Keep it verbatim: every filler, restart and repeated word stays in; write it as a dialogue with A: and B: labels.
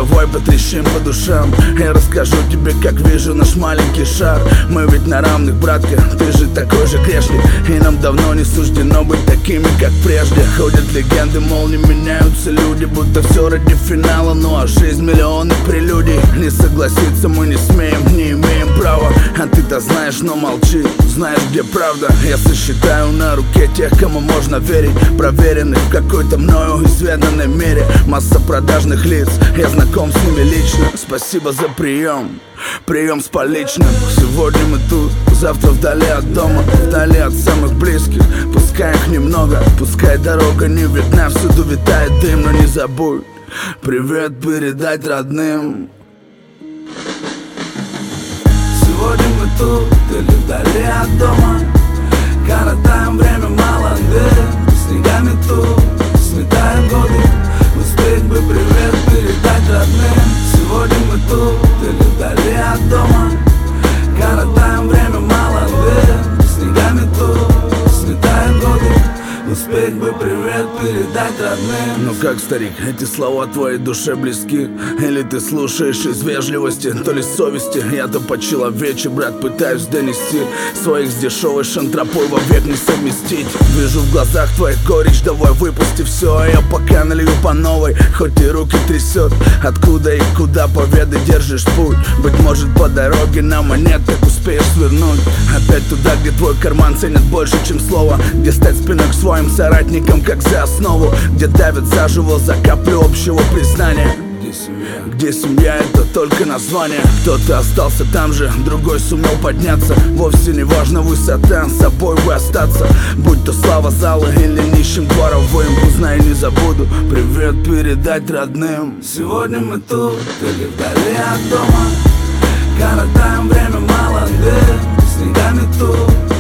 A: давай потрещим по душам. Я расскажу тебе, как вижу наш маленький шар. Мы ведь на равных, братка, ты же такой же грешник. И нам давно не суждено быть такими, как прежде. Ходят легенды, мол, не меняются люди, будто все ради финала, ну а жизнь миллионы прелюдий. Не согласиться мы не смеем, не имеем права. А ты-то знаешь, но молчи, знаешь, где правда. Я сосчитаю на руке тех, кому можно верить, проверенных в какой-то мною изведанной мере. Масса продажных лиц, я знаком с ними лично. Спасибо за прием, прием с поличным. Сегодня мы тут, завтра вдали от дома, вдали от самых близких. Пускай их немного, пускай дорога не видна, всюду витает дым, но не забудь привет передать родным. Сегодня мы тут, или вдали от дома, коротаем время маланды. Снегами тут сметаем годы, успеть бы привет передать родным. Сегодня мы тут, или вдали от дома, коротаем время маланды. Снегами тут сметаем годы, успеть бы привет передать родным. Ну как, старик, эти слова твоей душе близки? Или ты слушаешь из вежливости, то ли совести? Я-то по-человече, брат, пытаюсь донести своих с дешевой шантропой вовек не совместить. Вижу в глазах твоих горечь, давай выпусти все, а я пока налью по новой, хоть и руки трясет. Откуда и куда, поведай, держишь путь? Быть может, по дороге на монетах успеешь свернуть опять туда, где твой карман ценят больше, чем слово, где стать спиной к своим соратникам, как за основу, где давят заживо за каплю общего признания. Где семья? Где семья, это только название. Кто-то остался там же, другой сумел подняться. Вовсе не важно высота, с собой бы остаться. Будь то слава зала или нищим дворовым, узнай, не забуду привет передать родным. Сегодня мы тут, или вдали от дома, коротаем время маланды. Снегами тут